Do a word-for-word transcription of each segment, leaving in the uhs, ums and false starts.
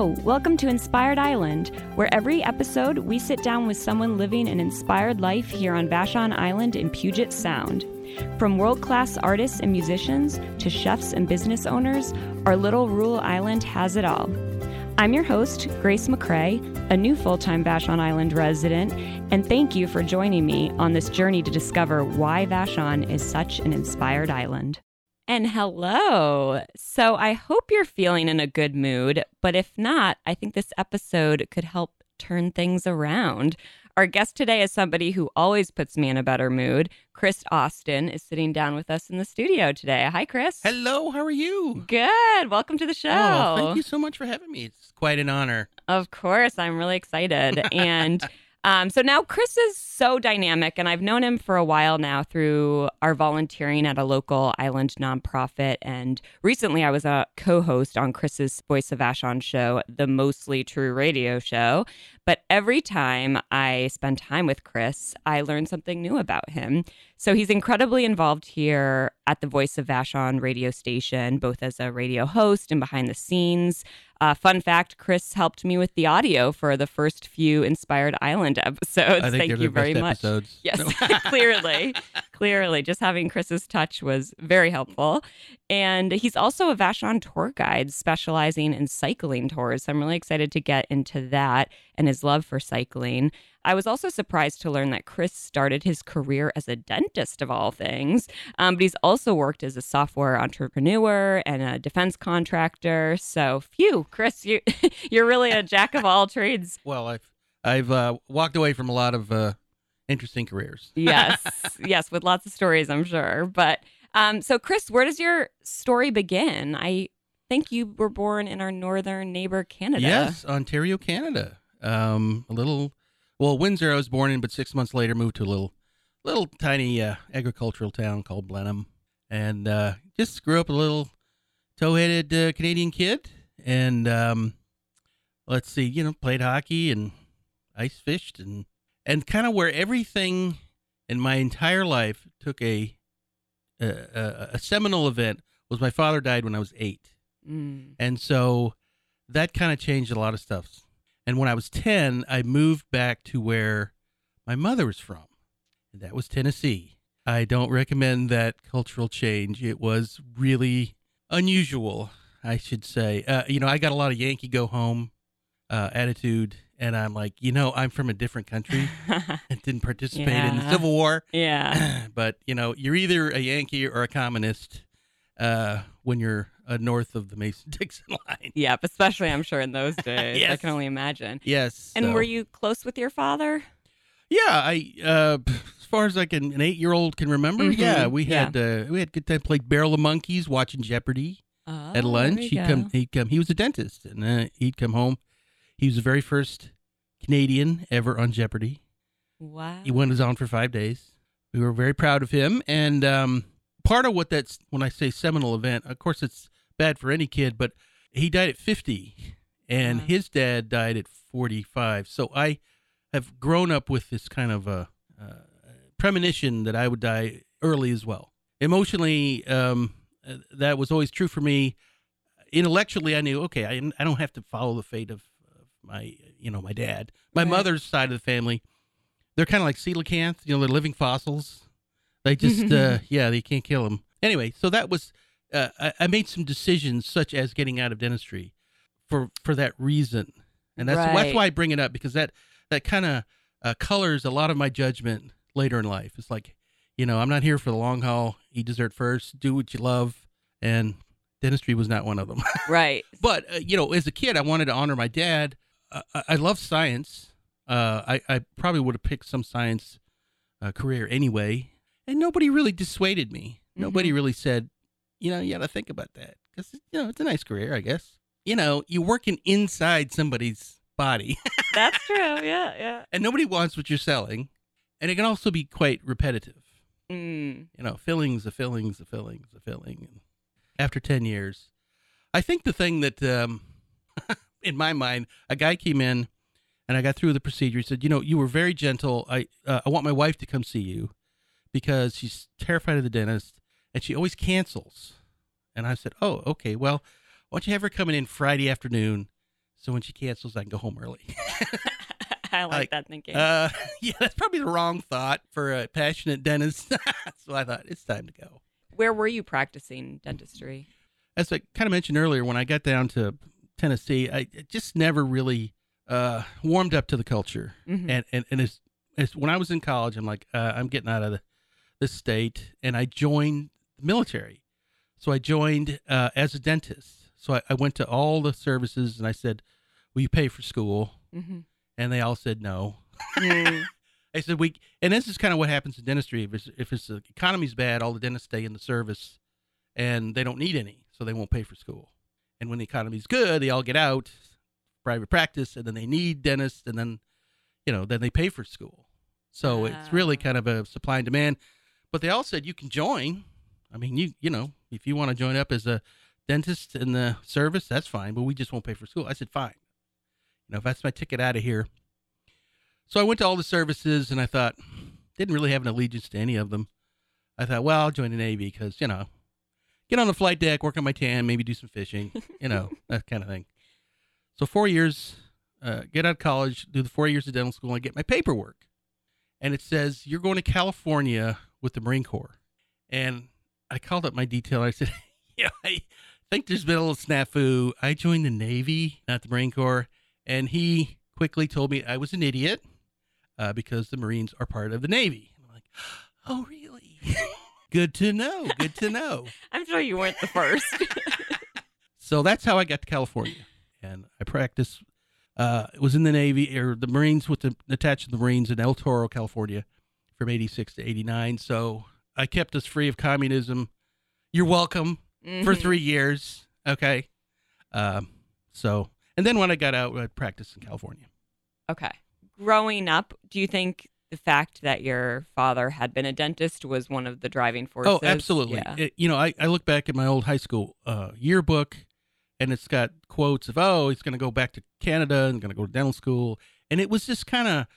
Hello, welcome to Inspired Island, where every episode we sit down with someone living an inspired life here on Vashon Island in Puget Sound. From world-class artists and musicians to chefs and business owners, our little rural island has it all. I'm your host, Grace McCrae, a new full-time Vashon Island resident, and thank you for joining me on this journey to discover why Vashon is such an inspired island. And hello! So I hope you're feeling in a good mood, but if not, I think this episode could help turn things around. Our guest today is somebody who always puts me in a better mood. Chris Austin is sitting down with us in the studio today. Hi, Chris. Hello, how are you? Good. Welcome to the show. Oh, thank you so much for having me. It's quite an honor. Of course. I'm really excited. And um, so now Chris is so dynamic, and I've known him for a while now through our volunteering at a local island nonprofit. And recently I was a co-host on Chris's Voice of Vashon show, the Mostly True radio show. But every time I spend time with Chris, I learn something new about him. So he's incredibly involved here at the Voice of Vashon radio station, both as a radio host and behind the scenes. Uh, fun fact, Chris helped me with the audio for the first few Inspired Island episodes. I think Thank they're you the very best much. Episodes. Yes, clearly. Clearly. Just having Chris's touch was very helpful. And he's also a Vashon tour guide specializing in cycling tours. So I'm really excited to get into that and his love for cycling. I was also surprised to learn that Chris started his career as a dentist, of all things, um, but he's also worked as a software entrepreneur and a defense contractor. So, phew, Chris, you, you're really a jack of all trades. Well, I've I've uh, walked away from a lot of uh, interesting careers. Yes, yes, with lots of stories, I'm sure. But um, so, Chris, where does your story begin? I think you were born in our northern neighbor, Canada. Yes, Ontario, Canada. Um, a little... Well, Windsor I was born in, but six months later moved to a little little tiny uh, agricultural town called Blenheim. And uh, just grew up a little tow-headed uh, Canadian kid. And um, let's see, you know, played hockey and ice fished. And, and kind of where everything in my entire life took a, a, a, a seminal event was my father died when I was eight. Mm. And so that kind of changed a lot of stuff. And when I was ten, I moved back to where my mother was from, and that was Tennessee. I don't recommend that cultural change. It was really unusual, I should say. Uh, you know, I got a lot of Yankee go home uh, attitude, and I'm like, you know, I'm from a different country and didn't participate Yeah. in the Civil War. Yeah. But, you know, you're either a Yankee or a communist uh, when you're uh, north of the Mason-Dixon line. Yep, especially I'm sure in those days. Yes. I can only imagine. Yes. And so- were you close with your father? Yeah, I uh, as far as like an, an eight-year-old can remember, Mhm, yeah, we yeah. had uh, we had good time. Played Barrel of Monkeys, watching Jeopardy Oh, at lunch. there you He'd go. come, he'd come. He was a dentist, and uh, he'd come home. He was the very first Canadian ever on Jeopardy. Wow. He went on for five days. We were very proud of him, and um, part of what that's when I say seminal event, of course, it's bad for any kid, but he died at fifty, and Wow. his dad died at forty-five. So I have grown up with this kind of a uh, premonition that I would die early as well. Emotionally, um, uh, that was always true for me. Intellectually, I knew, okay, I, I don't have to follow the fate of, of my, you know, my dad. My Right. mother's side of the family, they're kind of like coelacanths, you know, they're living fossils. They just, uh, yeah, they can't kill them. Anyway, so that was, uh, I, I made some decisions such as getting out of dentistry for, for that reason. And that's, Right. that's why I bring it up, because that, that kind of uh, colors a lot of my judgment later in life. It's like, you know, I'm not here for the long haul. Eat dessert first, do what you love. And dentistry was not one of them. Right. But, uh, you know, as a kid, I wanted to honor my dad. Uh, I, I love science. Uh, I, I probably would have picked some science uh, career anyway. And nobody really dissuaded me. Nobody Mhm. really said, you know, you got to think about that. Because, you know, it's a nice career, I guess. You know, you're working inside somebody's body. That's true. Yeah, yeah. And nobody wants what you're selling. And it can also be quite repetitive. Mm. You know, fillings, a fillings, a fillings, a filling. And after ten years, I think the thing that, um, in my mind, a guy came in and I got through the procedure. He said, you know, you were very gentle. I, uh, I want my wife to come see you because she's terrified of the dentist and she always cancels. And I said, oh, okay, well, why don't you have her coming in Friday afternoon So when she cancels, I can go home early. I like, Like, that thinking. Uh, yeah, that's probably the wrong thought for a passionate dentist. So I thought it's time to go. Where were you practicing dentistry? As I kind of mentioned earlier, when I got down to Tennessee, I it just never really uh, warmed up to the culture. Mhm. And and and it's, it's when I was in college, I'm like, uh, I'm getting out of the, this state, and I joined the military. So I joined uh, as a dentist. So I, I went to all the services, and I said, "Will you pay for school?" Mm-hmm. And they all said no. Mm. I said, we, and this is kind of what happens in dentistry. If it's, if it's the economy's bad, all the dentists stay in the service and they don't need any, so they won't pay for school. And when the economy's good, they all get out, private practice, and then they need dentists, and then, you know, then they pay for school. So it's really kind of a supply and demand. But they all said you can join. I mean, you, you know, if you want to join up as a dentist in the service, that's fine, but we just won't pay for school. I said, fine. You know, if that's my ticket out of here. So I went to all the services, and I thought, didn't really have an allegiance to any of them. I thought, well, I'll join the Navy because, you know, get on the flight deck, work on my tan, maybe do some fishing, you know, that kind of thing. So four years, uh, get out of college, do the four years of dental school, and get my paperwork. And it says, you're going to California with the Marine Corps. And I called up my detail, and I said, yeah, I think there's been a little snafu. I joined the Navy, not the Marine Corps. And he quickly told me I was an idiot uh, because the Marines are part of the Navy. I'm like, oh, really? Good to know. Good to know. I'm sure you weren't the first. So that's how I got to California. And I practiced, uh, was in the Navy, or the Marines, with the, attached to the Marines in El Toro, California, from eighty-six to eighty-nine. So I kept us free of communism. You're welcome. Mm-hmm. For three years. Okay. Um, so... And then when I got out, I practiced in California. Okay. Growing up, do you think the fact that your father had been a dentist was one of the driving forces? Oh, absolutely. Yeah. It, you know, I, I look back at my old high school uh, yearbook, and it's got quotes of, oh, he's going to go back to Canada and going to go to dental school. And it was just kind of,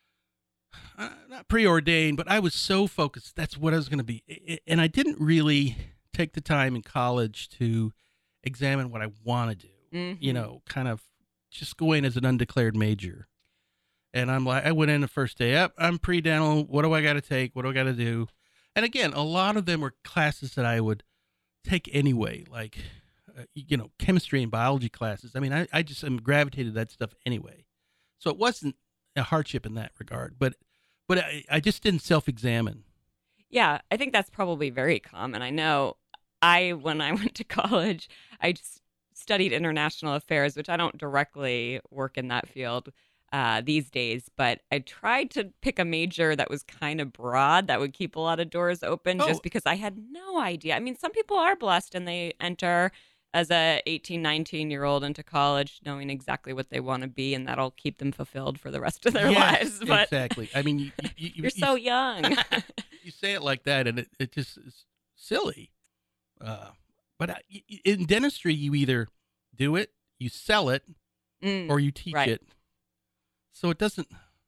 uh, not preordained, but I was so focused. That's what I was going to be. And I didn't really take the time in college to examine what I want to do. Mm-hmm. You know, kind of just go in as an undeclared major. And I'm like, I went in the first day up. I'm pre-dental. What do I got to take? What do I got to do? And again, a lot of them were classes that I would take anyway, like, uh, you know, chemistry and biology classes. I mean, I, I just am gravitated to that stuff anyway. So it wasn't a hardship in that regard, but, but I, I just didn't self-examine. Yeah, I think that's probably very common. I know I, when I went to college, I just studied international affairs, which I don't directly work in that field uh, these days, but I tried to pick a major that was kind of broad that would keep a lot of doors open oh. just because I had no idea. I mean, some people are blessed and they enter as a eighteen, nineteen year old into college knowing exactly what they want to be, and that'll keep them fulfilled for the rest of their yes, lives. But exactly. I mean, you, you, you, you're you, so young. You say it like that and it, it just is silly. Uh, But I, in dentistry, you either do it, you sell it, mm, or you teach right. it. So it doesn't.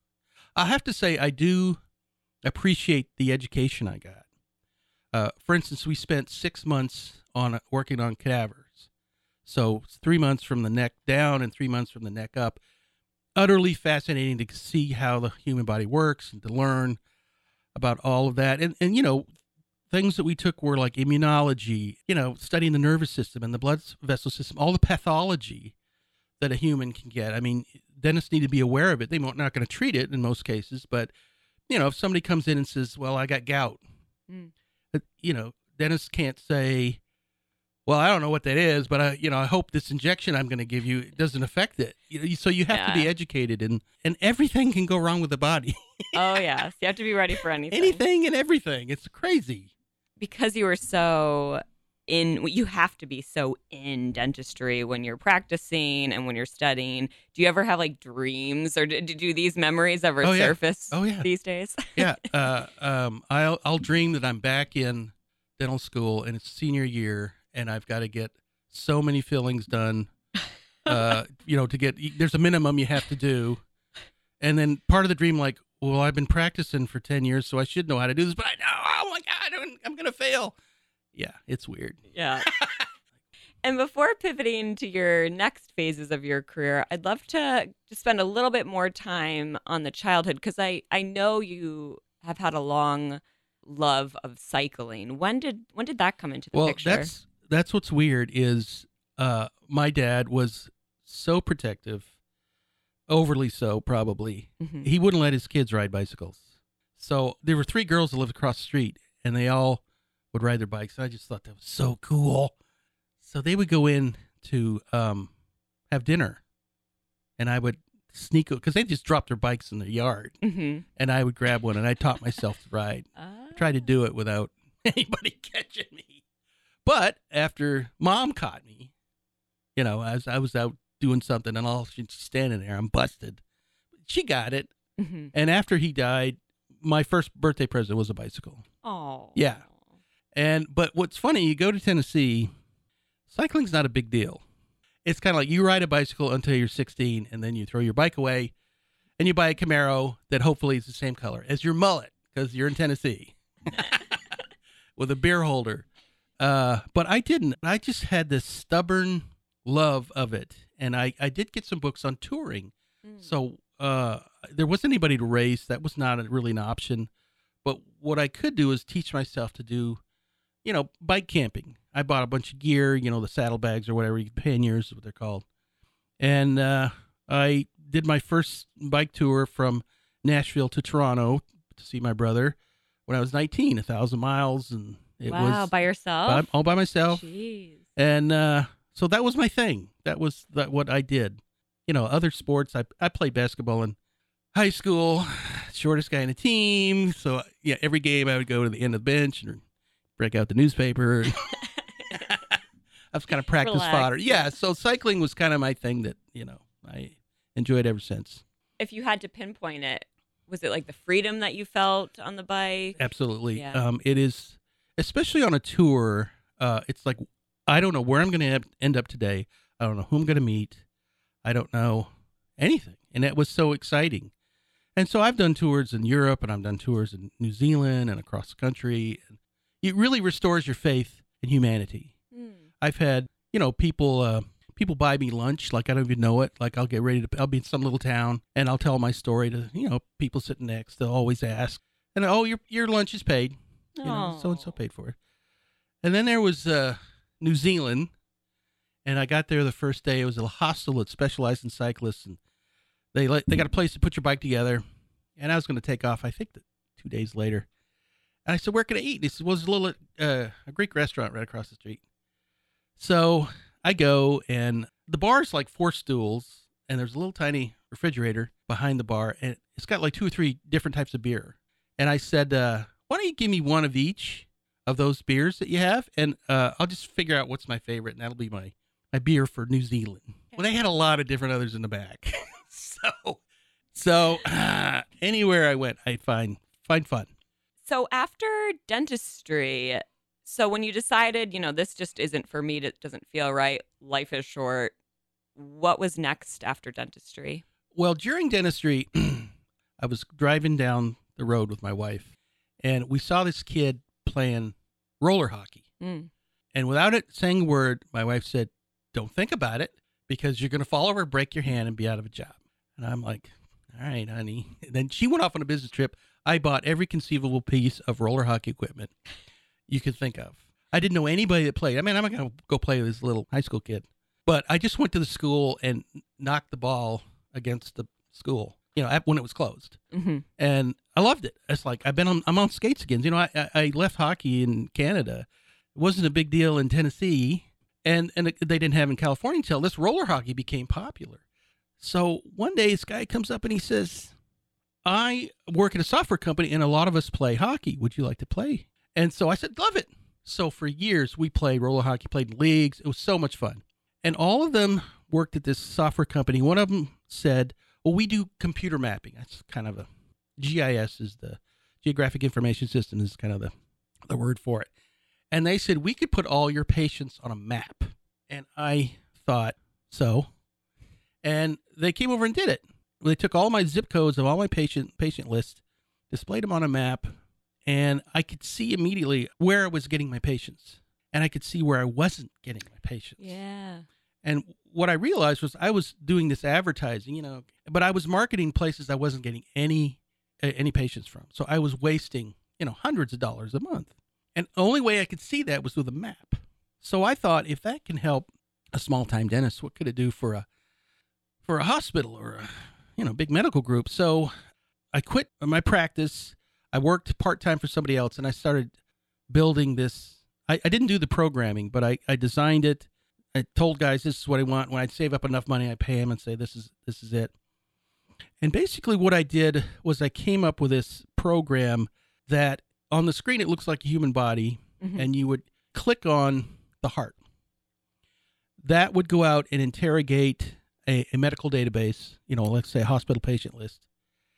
I have to say, I do appreciate the education I got. Uh, for instance, we spent six months on working on cadavers. So it's three months from the neck down and three months from the neck up. Utterly fascinating to see how the human body works and to learn about all of that. And, and you know, things that we took were like immunology, you know, studying the nervous system and the blood vessel system, all the pathology that a human can get. I mean, dentists need to be aware of it. They're not going to treat it in most cases, but, you know, if somebody comes in and says, well, I got gout, mm. you know, dentists can't say, well, I don't know what that is, but I, you know, I hope this injection I'm going to give you doesn't affect it. You know, so you have yeah. to be educated, and, and everything can go wrong with the body. Oh, yes. You have to be ready for anything. Anything and everything. It's crazy. Because you were so in, you have to be so in dentistry when you're practicing and when you're studying. Do you ever have like dreams, or do, do these memories ever oh, yeah. surface oh, yeah. these days? yeah. Uh, um, I'll, I'll dream that I'm back in dental school and it's senior year and I've got to get so many fillings done, uh, you know, to get, there's a minimum you have to do. And then part of the dream, like, well, I've been practicing for ten years, so I should know how to do this, but I know, oh my God, I'm, I'm going to fail. Yeah, it's weird. Yeah. And before pivoting to your next phases of your career, I'd love to just spend a little bit more time on the childhood, because I, I know you have had a long love of cycling. When did when did that come into the well, picture? that's that's what's weird is uh, my dad was so protective, overly so probably. Mm-hmm. He wouldn't let his kids ride bicycles. So there were three girls that lived across the street, and they all would ride their bikes. I just thought that was so cool. So they would go in to um, have dinner, and I would sneak, because they just dropped their bikes in their yard, Mm-hmm. and I would grab one, and I taught myself to ride. Ah. I tried to do it without anybody catching me. But after Mom caught me, you know, as I was out doing something, and all she's standing there, I'm busted. She got it, Mm-hmm. and after he died, my first birthday present was a bicycle. Oh. Yeah. And but what's funny, you go to Tennessee, cycling's not a big deal. It's kind of like you ride a bicycle until you're sixteen, and then you throw your bike away, and you buy a Camaro that hopefully is the same color as your mullet, because you're in Tennessee, with a beer holder. Uh, but I didn't. I just had this stubborn love of it, and I, I did get some books on touring. Mm. So uh, there wasn't anybody to race. That was not a, really an option. But what I could do is teach myself to do, you know, bike camping. I bought a bunch of gear, you know, the saddlebags or whatever, panniers is what they're called. And uh, I did my first bike tour from Nashville to Toronto to see my brother when I was nineteen, a thousand miles. And it wow, was by yourself? by, all by myself. Jeez. And uh, so that was my thing. That was that what I did. You know, other sports, I, I played basketball in high school, shortest guy in the team. So, yeah, every game I would go to the end of the bench and break out the newspaper. I was kind of practice Relax. fodder. Yeah, so cycling was kind of my thing that, you know, I enjoyed ever since. If you had to pinpoint it, was it like the freedom that you felt on the bike? Absolutely. Yeah. Um, it is, especially on a tour, uh, it's like, I don't know where I'm going to end up today. I don't know who I'm going to meet. I don't know anything. And that was so exciting. And so I've done tours in Europe, and I've done tours in New Zealand and across the country. And it really restores your faith in humanity. Mm. I've had, you know, people uh, people buy me lunch, like I don't even know it. Like I'll get ready to, I'll be in some little town, and I'll tell my story to, you know, people sitting next. They'll always ask, and oh, your your lunch is paid. You know, so and so paid for it. And then there was uh, New Zealand, and I got there the first day. It was a hostel that specialized in cyclists, and they let, they got a place to put your bike together. And I was going to take off, I think, the, two days later. And I said, "Where can I eat?" And he said, "Well, there's a little uh, a Greek restaurant right across the street." So I go, and the bar is like four stools, and there's a little tiny refrigerator behind the bar, and it's got like two or three different types of beer. And I said, uh, "Why don't you give me one of each of those beers that you have, and uh, I'll just figure out what's my favorite, and that'll be my, my beer for New Zealand." Well, they had a lot of different others in the back. so so uh, anywhere I went, I'd find, find fun. So after dentistry, so when you decided, you know, this just isn't for me, it doesn't feel right, life is short, what was next after dentistry? Well, during dentistry, I was driving down the road with my wife, and we saw this kid playing roller hockey. Mm. And without it saying a word, my wife said, "Don't think about it, because you're going to fall over, break your hand, and be out of a job." And I'm like, "All right, honey." And then she went off on a business trip. I bought every conceivable piece of roller hockey equipment you could think of. I didn't know anybody that played. I mean, I'm not going to go play with this little high school kid. But I just went to the school and knocked the ball against the school, you know, when it was closed. Mm-hmm. And I loved it. It's like, I've been on, I'm on skates again. You know, I, I left hockey in Canada. It wasn't a big deal in Tennessee. And, and they didn't have in California until this roller hockey became popular. So one day this guy comes up and he says, "I work at a software company and a lot of us play hockey. Would you like to play?" And so I said, "Love it." So for years we played roller hockey, played in leagues. It was so much fun. And all of them worked at this software company. One of them said, "Well, we do computer mapping." That's kind of a, G I S is the Geographic Information System is kind of the, the word for it. And they said, "We could put all your patients on a map." And I thought, so? And they came over and did it. They took all my zip codes of all my patient patient lists, displayed them on a map, and I could see immediately where I was getting my patients. and I could see where I wasn't getting my patients. Yeah. And what I realized was I was doing this advertising, you know, but I was marketing places I wasn't getting any uh, any patients from. So I was wasting, you know, hundreds of dollars a month. And the only way I could see that was with a map. So I thought, if that can help a small-time dentist, what could it do for a for a hospital or a, you know, big medical group? So I quit my practice. I worked part-time for somebody else, and I started building this. I, I didn't do the programming, but I, I designed it. I told guys, this is what I want. When I'd save up enough money, I'd pay them and say, this is this is it. And basically what I did was I came up with this program that on the screen, it looks like a human body, mm-hmm. and you would click on the heart. That would go out and interrogate a, a medical database, you know, let's say a hospital patient list,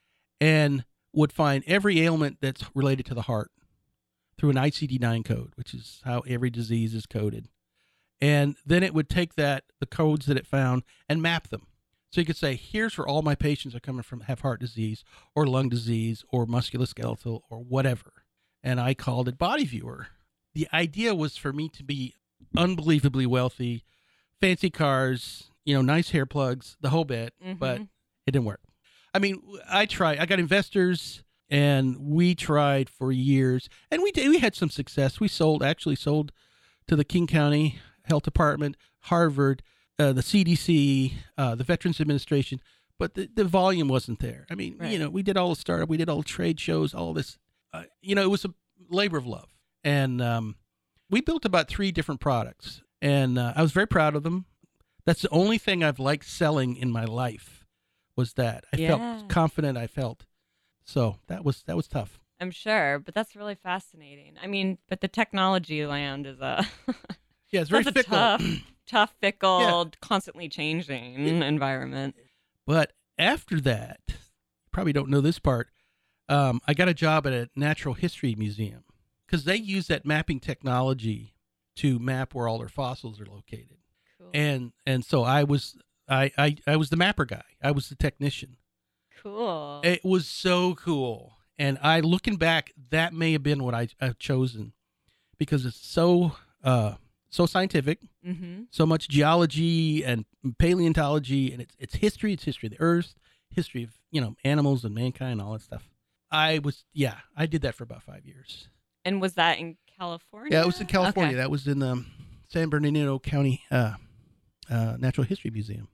and would find every ailment that's related to the heart through an I C D nine code, which is how every disease is coded. And then it would take that, the codes that it found, and map them. So you could say, here's where all my patients are coming from, have heart disease or lung disease or musculoskeletal or whatever. And I called it Body Viewer. The idea was for me to be unbelievably wealthy, fancy cars, you know, nice hair plugs, the whole bit, mm-hmm. but it didn't work. I mean, I tried. I got investors, and we tried for years, and we did, we had some success. We sold, actually sold to the King County Health Department, Harvard, uh, the C D C, uh, the Veterans Administration, but the, the volume wasn't there. I mean, right. you know, we did all the startup, we did all the trade shows, all this. Uh, you know, it was a labor of love. And um, we built about three different products, and uh, I was very proud of them. That's the only thing I've liked selling in my life was that. I yeah. felt confident, I felt. So that was that was tough. I'm sure, but that's really fascinating. I mean, but the technology land is a... yeah, it's very that's fickle. A tough, tough, fickle, yeah. constantly changing environment. But after that, you probably don't know this part, um, I got a job at a natural history museum because they use that mapping technology to map where all their fossils are located. Cool. And and so I was I, I, I was the mapper guy. I was the technician. Cool. It was so cool. And I, looking back, that may have been what I, I've chosen because it's so uh, so scientific, mm-hmm. so much geology and paleontology, and it's it's history. It's history of the Earth, history of, you know, animals and mankind, all that stuff. I was, yeah, I did that for about five years. And was that in California? Yeah, it was in California. Okay. That was in the um, San Bernardino County uh, uh, Natural History Museum.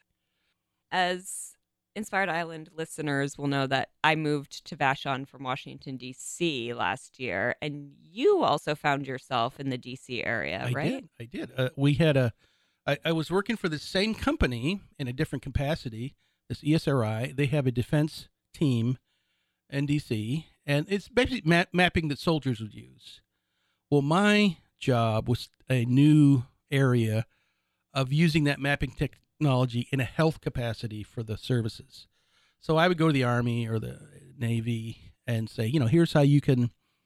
As Inspired Island listeners will know that I moved to Vashon from Washington, D C last year, and you also found yourself in the D C area, I right? did. I did. Uh, we had a, I, I was working for the same company in a different capacity, this E S R I. They have a defense team in D C, and it's basically map, mapping that soldiers would use. Well, my job was a new area of using that mapping technology technology in a health capacity for the services. So I would go to the Army or the Navy and say, you know, here's how you can,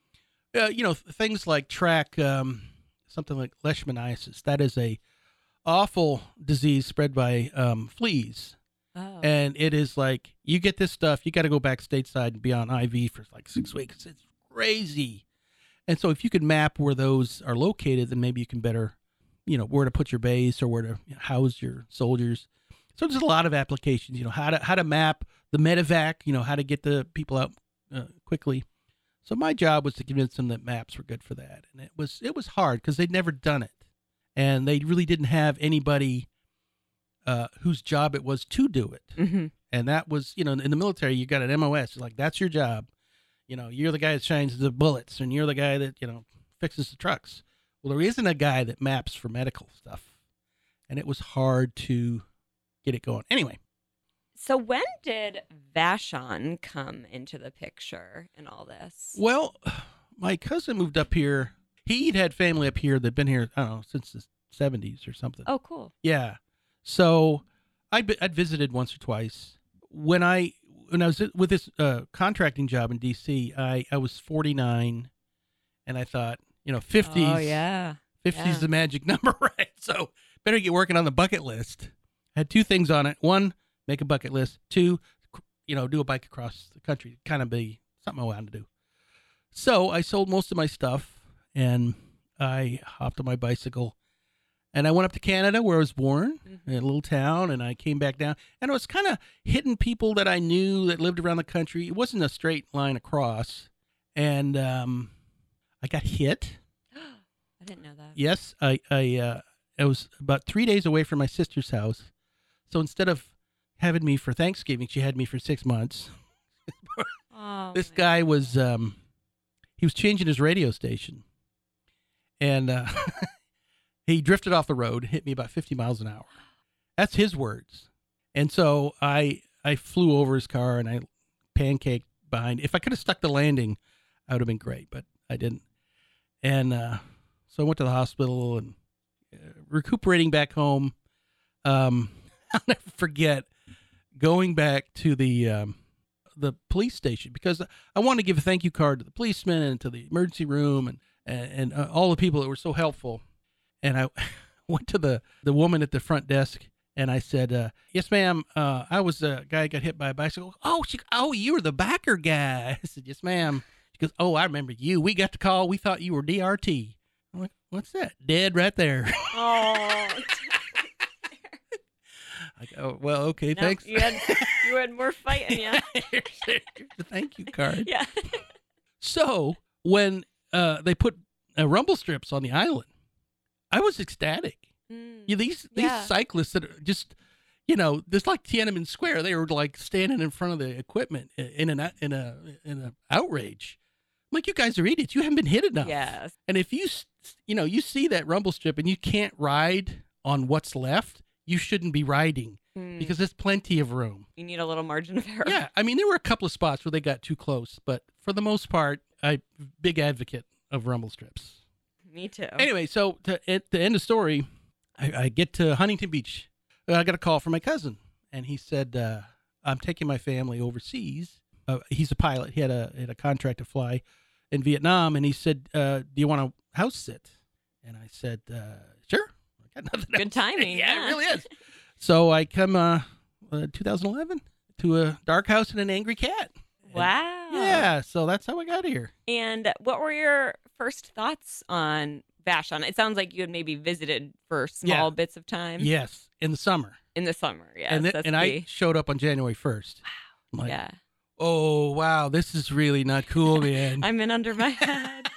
uh, you know, things like track um, something like leishmaniasis. That is a awful disease spread by um, fleas. Oh. And it is like, you get this stuff, you got to go back stateside and be on I V for like six weeks. It's crazy. And so if you could map where those are located, then maybe you can better, you know, where to put your base or where to house your soldiers. So there's a lot of applications, you know, how to how to map the medevac, you know, how to get the people out uh, quickly. So my job was to convince them that maps were good for that. And it was it was hard because they'd never done it. And they really didn't have anybody uh, whose job it was to do it. Mm-hmm. And that was, you know, in the military, you got an M O S. Like, that's your job. You know, you're the guy that shines the bullets and you're the guy that, you know, fixes the trucks. Well, there isn't a guy that maps for medical stuff, and it was hard to get it going. Anyway. So when did Vashon come into the picture in all this? Well, my cousin moved up here. He'd had family up here that'd been here, I don't know, since the seventies or something. Oh, cool. Yeah. So I'd, I'd visited once or twice. When I when I was with this uh, contracting job in D C, I, I was forty-nine, and I thought, you know, fifties. Oh, yeah. fifties yeah. is the magic number, right? So better get working on the bucket list. I had two things on it. One, make a bucket list. Two, you know, do a bike across the country. Kind of be something I wanted to do. So I sold most of my stuff, and I hopped on my bicycle and I went up to Canada where I was born, Mm-hmm. in a little town, and I came back down. And I was kind of hitting people that I knew that lived around the country. It wasn't a straight line across. And um, I got hit. I didn't know that. Yes, I I, uh, I was about three days away from my sister's house. So instead of having me for Thanksgiving, she had me for six months. Oh, This my- guy was, um, he was changing his radio station. And uh, he drifted off the road, hit me about fifty miles an hour. That's his words. And so I I flew over his car and I pancaked behind. If I could have stuck the landing, I would have been great, but I didn't. And uh, so I went to the hospital and uh, recuperating back home. Um, I'll never forget going back to the um, the police station because I wanted to give a thank you card to the policeman and to the emergency room and and, and uh, all the people that were so helpful. And I went to the, the woman at the front desk and I said, uh, yes, ma'am. Uh, I was a guy who got hit by a bicycle. Oh, she, oh, you were the backer guy. I said, yes, ma'am. She goes, oh, I remember you. We got the call. We thought you were D R T. I'm like, what's that? Dead right there. Oh. I go, well, okay, No, thanks. You had you had more fight in you. here's, here's the thank you card. Yeah. So when uh, they put uh, rumble strips on the island, I was ecstatic. Mm. Yeah, these these Yeah. cyclists that are just, you know, just like Tiananmen Square, they were like standing in front of the equipment in an in a in a outrage. I'm like, you guys are idiots. You haven't been hit enough. Yes. And if you s- you know you see that rumble strip and you can't ride on what's left, you shouldn't be riding Mm. because there's plenty of room. You need a little margin of error. Yeah, I mean there were a couple of spots where they got too close, but for the most part, I big advocate of rumble strips. Me too. Anyway, so to, at the end of the story, I, I get to Huntington Beach. I got a call from my cousin, and he said, uh, I'm taking my family overseas. Uh, he's a pilot. He had a, had a contract to fly in Vietnam, and he said, uh, do you want to house sit? And I said, uh, sure. I got nothing Good else. timing. Yeah, yeah. it really is. So I come uh, uh, two thousand eleven to a dark house and an angry cat. And- Wow. Yeah, so that's how I got here. And what were your first thoughts on Vashon? It sounds like you had maybe visited for small Yeah. bits of time Yes, in the summer. in the summer. Yes, and th- that's and I the- showed up on January first. I'm like, yeah. oh, wow, this is really not cool, man. I'm in under my head.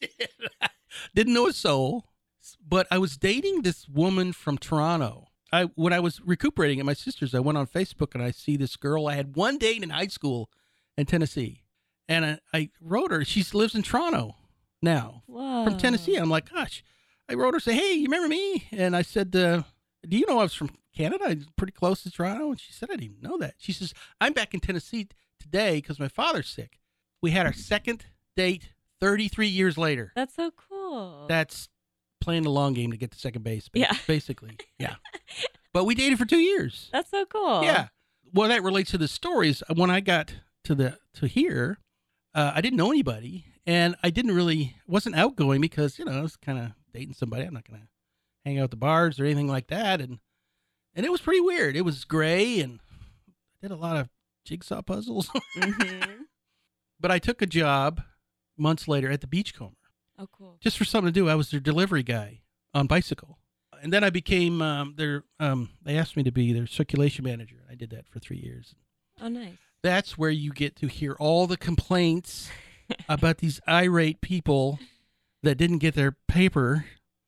Didn't know a soul, but I was dating this woman from Toronto. I When I was recuperating at my sister's, I went on Facebook and I see this girl I had one date in high school in Tennessee. And I, I wrote her. She lives in Toronto now Whoa. from Tennessee. I'm like, gosh. I wrote her, say, hey, you remember me? And I said, uh, do you know I was from Canada? I'm pretty close to Toronto. And she said, I didn't even know that. She says, I'm back in Tennessee t- today because my father's sick. We had our second date thirty-three years later. That's so cool. That's playing the long game to get to second base. ba- Yeah. Basically. Yeah. But we dated for two years. That's so cool. Yeah. Well, that relates to the stories. When I got to the to here, uh, I didn't know anybody, and I didn't really wasn't outgoing because you know I was kind of dating somebody. I'm not gonna hang out at the bars or anything like that, and and it was pretty weird. It was gray, and I did a lot of jigsaw puzzles. Mm-hmm. But I took a job months later at the Beachcomber Oh, cool. just for something to do. I was their delivery guy on bicycle. And then I became um, their, um, they asked me to be their circulation manager. I did that for three years. Oh, nice. That's where you get to hear all the complaints about these irate people that didn't get their paper.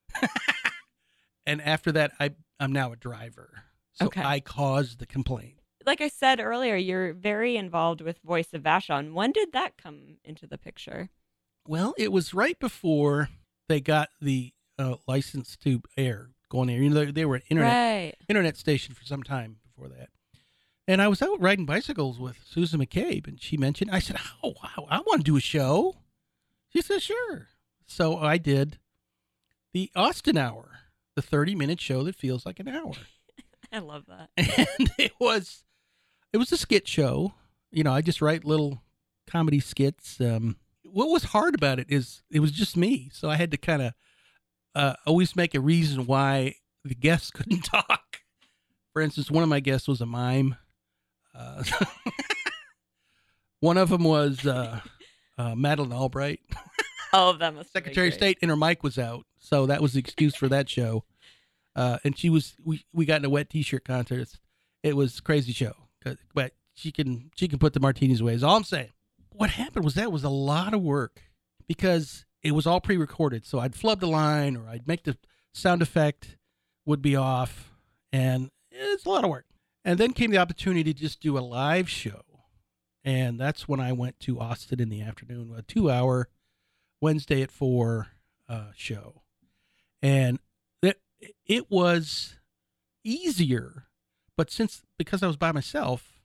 And after that, I, I'm now a driver. So Okay. I caused the complaint. Like I said earlier, you're very involved with Voice of Vashon. When did that come into the picture? Well, it was right before they got the uh, license to air, go on air. You know, they, they were an internet Right. internet station for some time before that. And I was out riding bicycles with Susan McCabe, and she mentioned, I said, oh, wow, I want to do a show. She said, sure. So I did the Austin Hour, the thirty-minute show that feels like an hour. I love that. And it was, it was a skit show. You know, I just write little comedy skits. Um, what was hard about it is it was just me. So I had to kind of uh, always make a reason why the guests couldn't talk. For instance, one of my guests was a mime. Uh, one of them was uh, uh, Madeline Albright. Oh, that must have been Secretary of great. State, and her mic was out, so that was the excuse for that show. Uh, and she was we, we got in a wet T-shirt contest. It was a crazy show, but she can she can put the martinis away. Is all I'm saying. What happened was that was a lot of work because it was all pre-recorded. So I'd flub the line, or I'd make the sound effect would be off, and it's a lot of work. And then came the opportunity to just do a live show, and that's when I went to Austin in the afternoon, a two-hour Wednesday at four uh, show, and it it was easier, but since because I was by myself,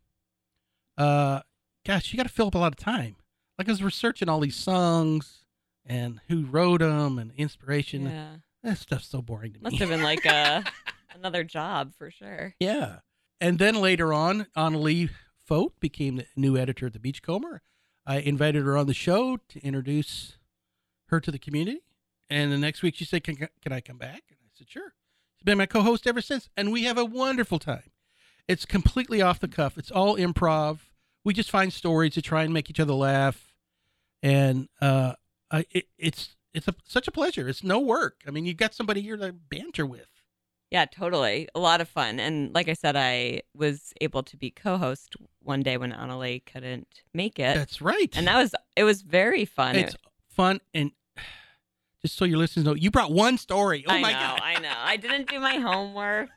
uh, gosh, you got to fill up a lot of time. Like I was researching all these songs and who wrote them and inspiration. Yeah. That stuff's so boring to me. Must have been like a another job for sure. Yeah. And then later on, Annalee Fote became the new editor at the Beachcomber. I invited her on the show to introduce her to the community. And the next week she said, can, can I come back? And I said, sure. She's been my co-host ever since. And we have a wonderful time. It's completely off the cuff. It's all improv. We just find stories to try and make each other laugh. And uh, I, it, it's it's a, such a pleasure. It's no work. I mean, you've got somebody here to banter with. Yeah, totally. A lot of fun. And like I said, I was able to be co-host one day when Annalee couldn't make it. That's right. And that was, it was very fun. It's fun. And just so your listeners know, you brought one story. Oh, I my know, God. I know. I didn't do my homework.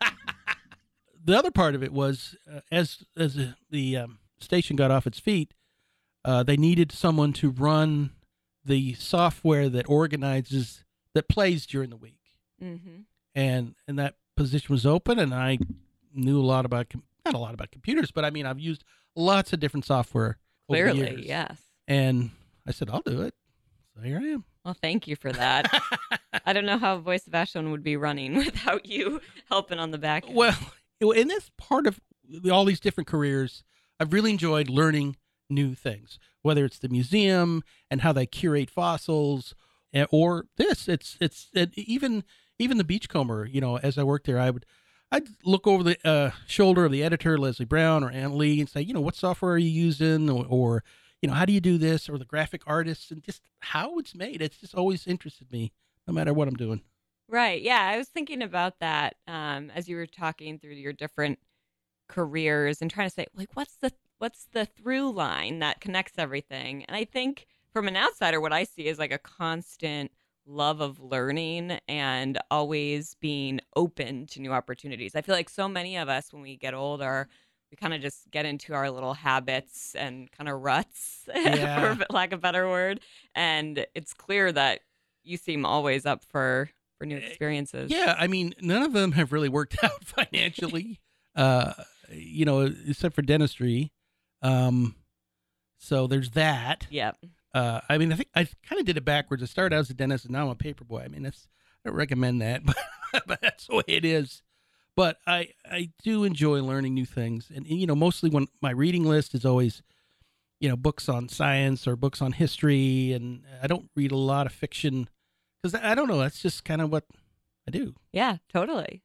The other part of it was uh, as as the, the um, station got off its feet, uh, they needed someone to run the software that organizes, that plays during the week. Mm-hmm. And and that position was open, and I knew a lot about, com- not a lot about computers, but I mean, I've used lots of different software over the Clearly, years. yes. And I said, I'll do it. So here I am. Well, thank you for that. I don't know how Voice of Ashland would be running without you helping on the back end. Well, in this part of all these different careers, I've really enjoyed learning new things, whether it's the museum and how they curate fossils, or this. It's it's it, even even the Beachcomber. You know, as I worked there, I would I'd look over the uh, shoulder of the editor, Leslie Brown or Aunt Lee, and say, you know, what software are you using, or, or you know, how do you do this, or the graphic artists, and just how it's made. It's just always interested me, no matter what I'm doing. Right. Yeah. I was thinking about that um, as you were talking through your different careers and trying to say, like, what's the what's the through line that connects everything? And I think from an outsider, what I see is like a constant love of learning and always being open to new opportunities. I feel like so many of us, when we get older, we kind of just get into our little habits and kind of ruts, Yeah. for lack of a better word. And it's clear that you seem always up for for new experiences. Yeah, I mean, none of them have really worked out financially, uh, you know, except for dentistry. Um, so there's that. Yep. Uh, I mean, I think I kind of did it backwards. I started out as a dentist, and now I'm a paper boy. I mean, that's I don't recommend that, but, but that's the way it is. But I I do enjoy learning new things, and, and you know, mostly when my reading list is always, you know, books on science or books on history, and I don't read a lot of fiction. Because I don't know, that's just kind of what I do. Yeah, totally.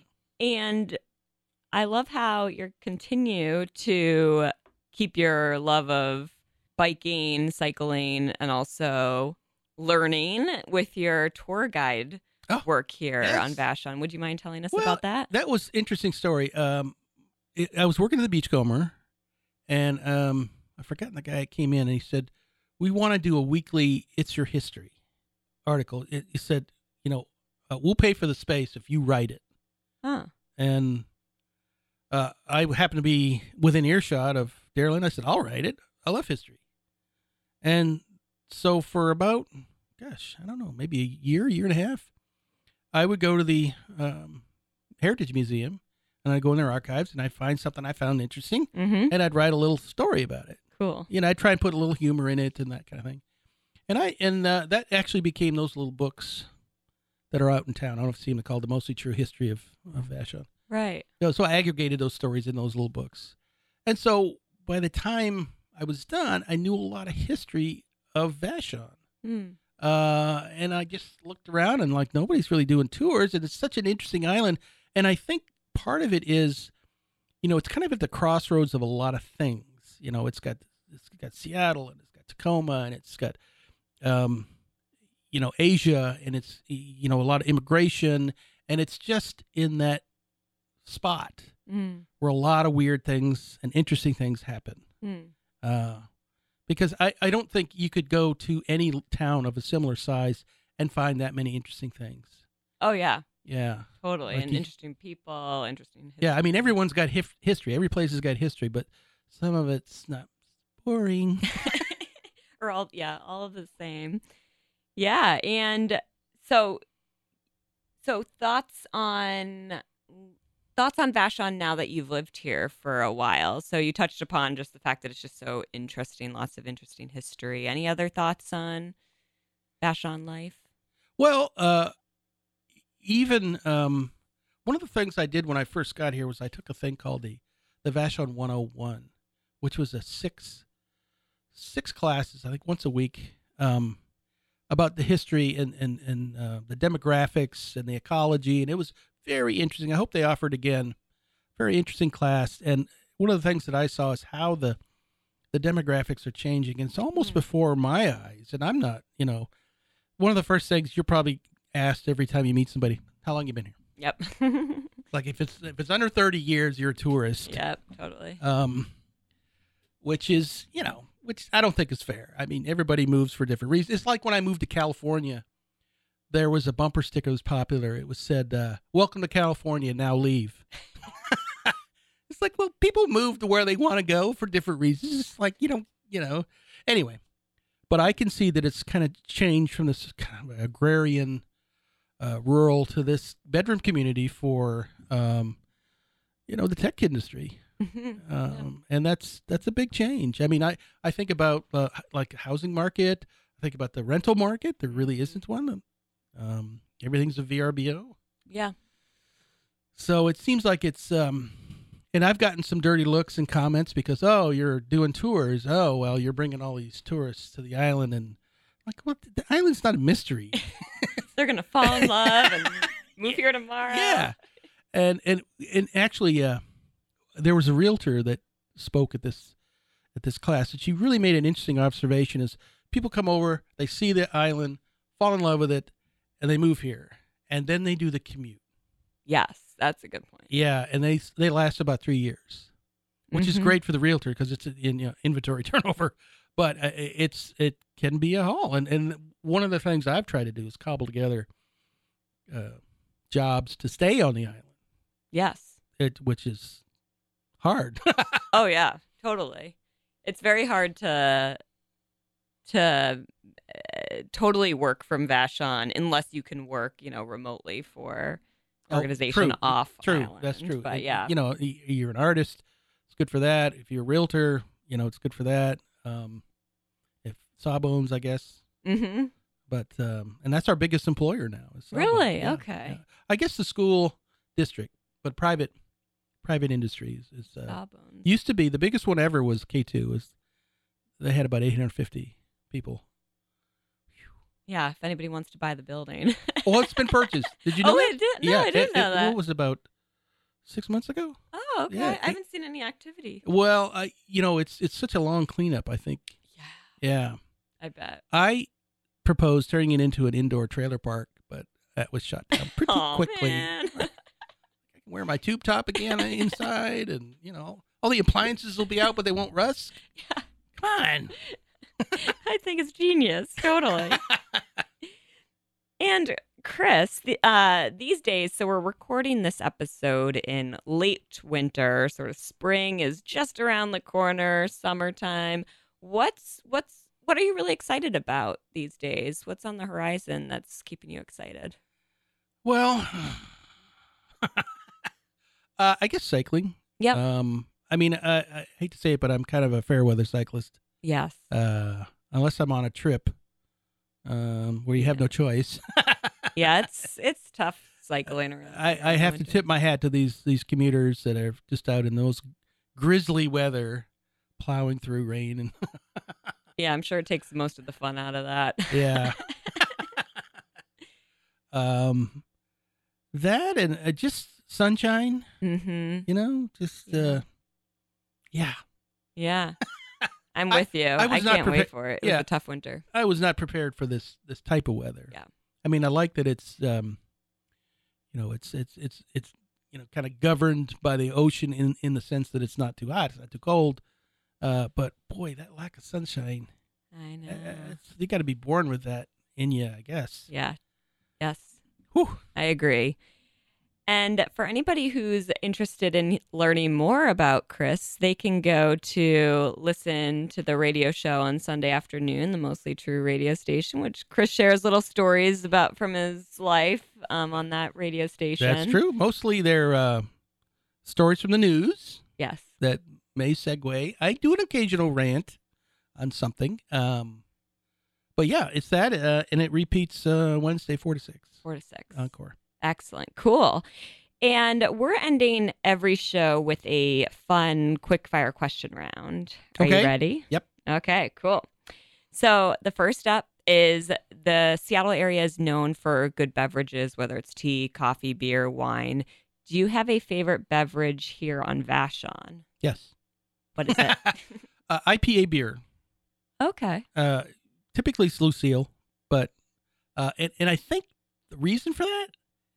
And I love how you continue to keep your love of biking, cycling, and also learning with your tour guide Oh, work here yes. on Vashon. Would you mind telling us Well, about that? That was an interesting story. Um, it, I was working at the Beachcomber, and um, I forgot the guy that came in, and he said, we want to do a weekly It's Your History article. It, he said, you know, uh, we'll pay for the space if you write it. Huh. And uh, I happened to be within earshot of Daryl, and I said, I'll write it. I love history. And so for about, gosh, I don't know, maybe a year, year and a half, I would go to the um, Heritage Museum, and I'd go in their archives, and I'd find something I found interesting, Mm-hmm. and I'd write a little story about it. Cool. You know, I'd try and put a little humor in it and that kind of thing. And I and uh, that actually became those little books that are out in town. I don't know if you've seen them, called The Mostly True History of, of Vashon. Right. You know, so I aggregated those stories in those little books. And so by the time I was done, I knew a lot of history of Vashon. Mm. Uh, and I just looked around and like nobody's really doing tours, and it's such an interesting island. And I think part of it is, you know, it's kind of at the crossroads of a lot of things. You know, it's got it's got Seattle, and it's got Tacoma, and it's got, um, you know, Asia, and it's, you know, a lot of immigration, and it's just in that spot Mm. where a lot of weird things and interesting things happen. Mm. Uh, because I, I don't think you could go to any town of a similar size and find that many interesting things. Oh, yeah, Yeah. totally. Like and you- interesting people, interesting history. Yeah. I mean, everyone's got hif- history. Every place has got history, but some of it's not boring. or all, yeah, all of the same. Yeah. And so, so thoughts on. Thoughts on Vashon now that you've lived here for a while. So you touched upon just the fact that it's just so interesting, lots of interesting history. Any other thoughts on Vashon life? Well, uh, even um, one of the things I did when I first got here was I took a thing called the the Vashon one oh one, which was a six six classes, I think once a week, um, about the history and and and uh, the demographics and the ecology, and it was very interesting. I hope they offer it again. Very interesting class, and one of the things that I saw is how the the demographics are changing, and it's almost Mm. before my eyes. And I'm not, you know, one of the first things you're probably asked every time you meet somebody, how long you been here? Yep. Like if it's if it's under thirty years, you're a tourist. Yep, totally. Um, which is, you know, which I don't think is fair. I mean, everybody moves for different reasons. It's like when I moved to California, there was a bumper sticker that was popular. It was said, uh, "Welcome to California, now leave." It's like, well, people move to where they want to go for different reasons. It's like, you don't, you know. Anyway, but I can see that it's kind of changed from this kind of agrarian, uh, rural to this bedroom community for, um, you know, the tech industry. Um, and that's that's a big change. I mean, I, I think about uh, h- like housing market. I think about the rental market. There really isn't one. Um, everything's a V R B O. Yeah. So it seems like it's, um, and I've gotten some dirty looks and comments because, oh, you're doing tours. Oh, well, you're bringing all these tourists to the island. And like, what? The island's not a mystery. They're going to fall in love and move here tomorrow. Yeah. And, and, and actually, uh, there was a realtor that spoke at this, at this class, and she really made an interesting observation is people come over, they see the island, fall in love with it, and they move here, and then they do the commute. Yes, that's a good point. Yeah, and they they last about three years, which is Mhm. great for the realtor because it's in you know, inventory turnover. But uh, it's it can be a haul, and and one of the things I've tried to do is cobble together uh, jobs to stay on the island, Yes. it, which is hard. Oh yeah, totally. It's very hard to to uh, totally work from Vashon unless you can work, you know, remotely for an Oh, organization true, off true, island. that's true. But And, yeah, you know, y- you're an artist, it's good for that. If you're a realtor, you know, it's good for that. Um, if Sawbones, I guess. hmm But um, and that's our biggest employer now. is Sawbones. Really? Yeah, Okay. yeah. I guess the school district, but private private industries is uh, Sawbones. used to be the biggest one ever was K two. Was they had about eight hundred fifty people. Yeah, if anybody wants to buy the building. Well, it's been purchased. Did you know oh, that? it did. No, yeah, I didn't it, know it, that. What was it, about six months ago? Oh, okay. Yeah, I it- haven't seen any activity. Well, I you know it's it's such a long cleanup. I think. Yeah, Yeah, I bet. I proposed turning it into an indoor trailer park, but that was shut down pretty Oh, quickly. man. I can wear my tube top again inside, and you know all the appliances will be out, but they won't rust. Yeah. Come on. I think it's genius. Totally. And Chris, the, uh, these days, so we're recording this episode in late winter, sort of spring is just around the corner, summertime. What's what's what are you really excited about these days? What's on the horizon that's keeping you excited? Well, uh, I guess cycling. Yep. Um, I mean, I, I hate to say it, but I'm kind of a fair weather cyclist. Yes. Uh, unless I'm on a trip, um, where you have no choice. Yeah, it's it's tough cycling around. I, here I in have to winter. tip my hat to these these commuters that are just out in those grisly weather, plowing through rain and Yeah, I'm sure it takes most of the fun out of that. yeah. um, that and uh, just sunshine, mm-hmm. you know, just Yeah. uh, yeah. Yeah. I'm with you. I I, was not can't prepa- wait for it. It yeah. was a tough winter. I was not prepared for this this type of weather. Yeah. I mean, I like that it's um, you know, it's it's it's it's you know, kind of governed by the ocean in in the sense that it's not too hot, it's not too cold. Uh, but boy, that lack of sunshine. I know. Uh, it's, you got to be born with that in you, I guess. Yeah. Yes. Whew. I agree. And for anybody who's interested in learning more about Chris, they can go to listen to the radio show on Sunday afternoon, the Mostly True radio station, which Chris shares little stories about from his life um, on that radio station. That's true. Mostly they're uh, stories from the news Yes. that may segue. I do an occasional rant on something. Um, but yeah, it's that, uh, and it repeats uh, Wednesday, four to six. Four to six. Encore. Excellent. Cool. And we're ending every show with a fun quick fire question round. Are Okay. you ready? Yep. Okay, cool. So the first up is the Seattle area is known for good beverages, whether it's tea, coffee, beer, wine. Do you have a favorite beverage here on Vashon? Yes. What is it? uh, I P A beer. Okay. Uh, typically it's Lucille, but uh, and, and I think the reason for that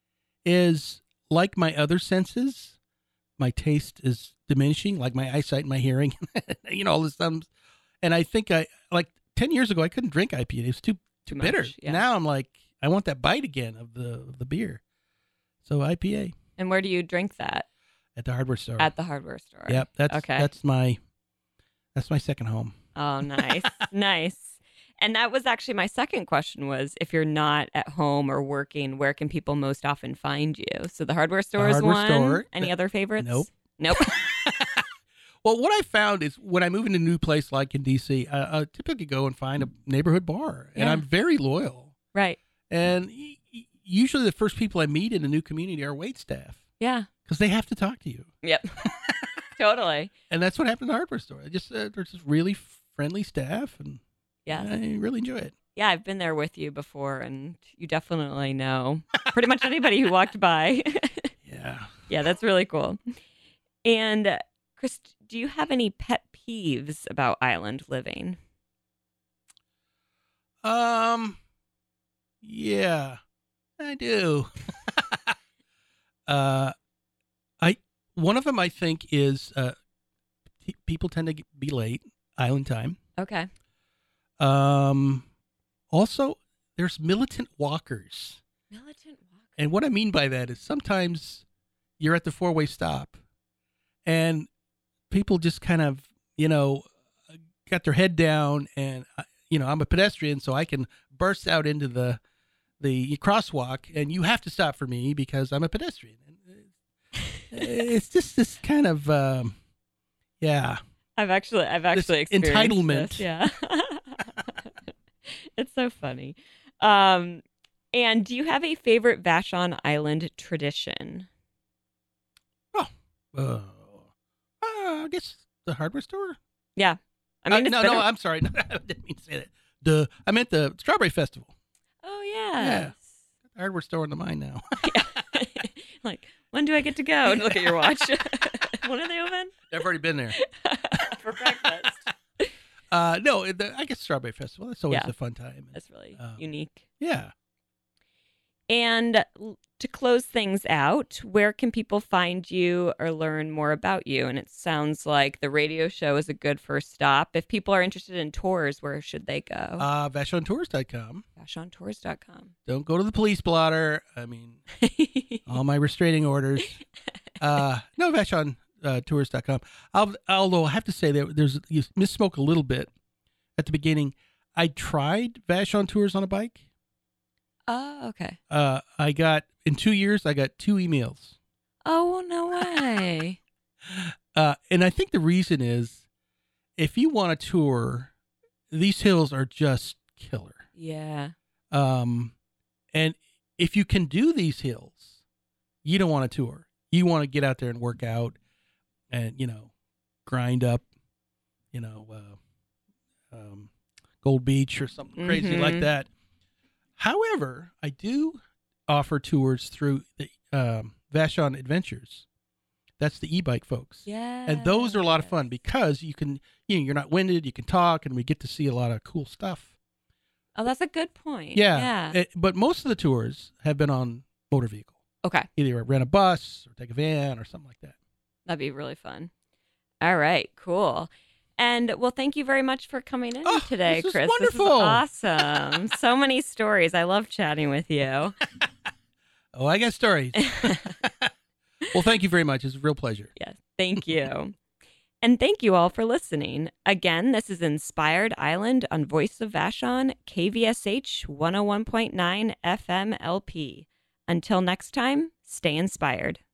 is, like my other senses, my taste is diminishing, like my eyesight and my hearing, you know, all this stuff. And I think I, like ten years ago, I couldn't drink I P A. It was too, too Too bitter. much, yeah. Now I'm like, I want that bite again of the of the beer. So I P A And where do you drink that? at the hardware store. At the hardware store. Yep. That's, Okay. that's my, that's my second home. Oh, nice. Nice. And that was actually my second question was, if you're not at home or working, where can people most often find you? So the hardware store is hardware one. store. Any The- other favorites? Nope. Nope. Well, what I found is when I move into a new place like in D C, I, I typically go and find a neighborhood bar, and Yeah. I'm very loyal. Right. And y- y- usually the first people I meet in a new community are wait staff Yeah. because they have to talk to you. Yep. Totally. And that's what happened in the hardware store. I just uh, there's just really friendly staff, and Yes. I really enjoy it. Yeah, I've been there with you before, and you definitely know pretty much anybody who walked by. Yeah. Yeah, that's really cool. And uh, Chris, do you have any pet peeves about island living? Um. Yeah, I do. uh, I one of them I think is uh, t- people tend to get- be late island time. Okay. Um, also, there's militant walkers. Militant walk. And what I mean by that is sometimes you're at the four-way stop and people just kind of, you know, got their head down and, uh, you know, I'm a pedestrian, so I can burst out into the the crosswalk and you have to stop for me because I'm a pedestrian. It's just this kind of, um, yeah. I've actually, I've actually This experienced entitlement. this, yeah. It's so funny. Um, and do you have a favorite Vashon Island tradition? Oh, uh, uh, I guess the hardware store. Yeah. I Uh, mean, it's no, been no, a- I'm sorry. No, I didn't mean to say that. The I meant the Strawberry Festival. Oh, yes. The hardware store in the mind now. Like, when do I get to go? And look at your watch. When are they open? I've already been there. For breakfast. Uh, no, the, I guess Strawberry Festival. That's always Yeah. a fun time. That's really Um, unique. Yeah. And l- to close things out, where can people find you or learn more about you? And it sounds like the radio show is a good first stop. If people are interested in tours, where should they go? Uh, Vashon Tours dot com. Vashon Tours dot com. Don't go to the police blotter. I mean, all my restraining orders. Uh, no, Vashon uh, Tours dot com. I'll, although I have to say that there's you misspoke a little bit at the beginning. I tried Vashon Tours on a bike. Oh, okay. Uh, I got in two years. I got two emails. Oh, no way. Uh, and I think the reason is, if you want a tour, these hills are just killer. Yeah. Um, and if you can do these hills, you don't want a tour. You want to get out there and work out, and you know, grind up, you know, uh, um, Gold Beach or something crazy Mhm. like that. However, I do offer tours through the um, Vashon Adventures. That's the e-bike folks. Yeah. And those are a lot of fun because you can, you know, you're not winded, you can talk, and we get to see a lot of cool stuff. Oh, that's a good point. Yeah. Yeah. It, but most of the tours have been on motor vehicle. Okay. Either rent a bus or take a van or something like that. That'd be really fun. All right, cool. And well, thank you very much for coming in oh, today, this is Chris. Wonderful. This is awesome. So many stories. I love chatting with you. Oh, I got stories. Well, thank you very much. It's a real pleasure. Yes, thank you. And thank you all for listening. Again, this is Inspired Island on Voice of Vashon, K V S H one oh one point nine F M L P. Until next time, stay inspired.